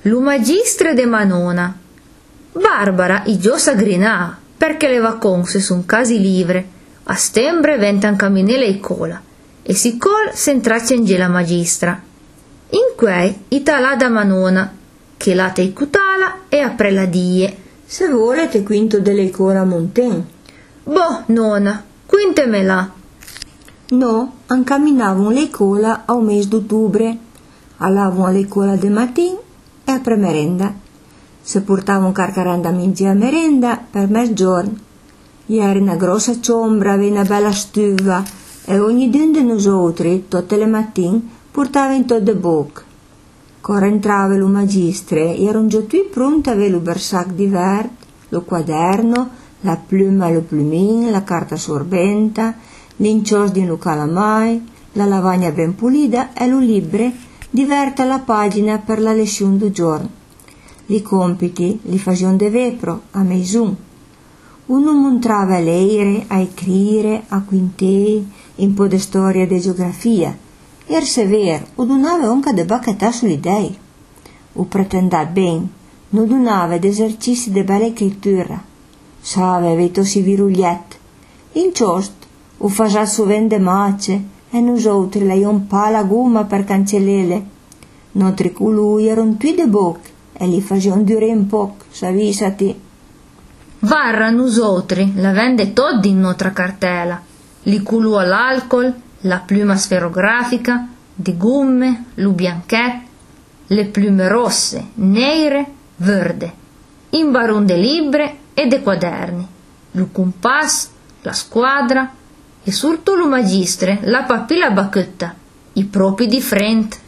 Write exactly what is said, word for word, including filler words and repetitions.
Lu magistre de Manona. Barbara i giò s'aggrinà, perché le vacanze son casi livre. A stembre ventan camminele e cola, e si col s'entraccia in la magistra. In quei italà da Manona, che late i cutala e apre la die. Se volete quinto delle cola monten. Boh, nonna, quintemela. No, an camminavano le cola a un mese d'ottobre. Allavano le cola de mattin e a premerenda. Se portavano carcaranda a mingi a merenda per mezzogiorno. Ieri una grossa ciombra, una bella stuva e ogni d'un di nosotri, tutte le mattine, portava in tot de boc. Cora entrava lo magistre, erano già tutti pronti a avere lo bersac di verde, lo quaderno, la pluma e lo plumin, la carta sorbenta, l'incios di lo calamai, la lavagna ben pulita e lo libre diverta la pagina per la lezione del giorno. I compiti li facevano de vepro, a mesun. Uno montrava a leire, a scrivere, a quintei, un po' di storia e geografia. Er sever, o donava anche de bacchettà sulle idee. O pretendeva ben, non donava esercizi di bella scrittura. Save, vetosi virugliet. In ciost, o faceva sovente mace, e nosotri leion pa la gomma per cancellele. Nostri colui erano tutti de bocche, e li facevano dure un po', s'avvisati. Varra nosotri la vende toddi in nostra cartela. Li culu all'alcol, la pluma sferografica, di gomme, lu bianchet, le plume rosse, nere, verde, in barun de libre e de quaderni, lu compass, la squadra e surtu lu magistre, la papilla bacchetta, i propi di frent.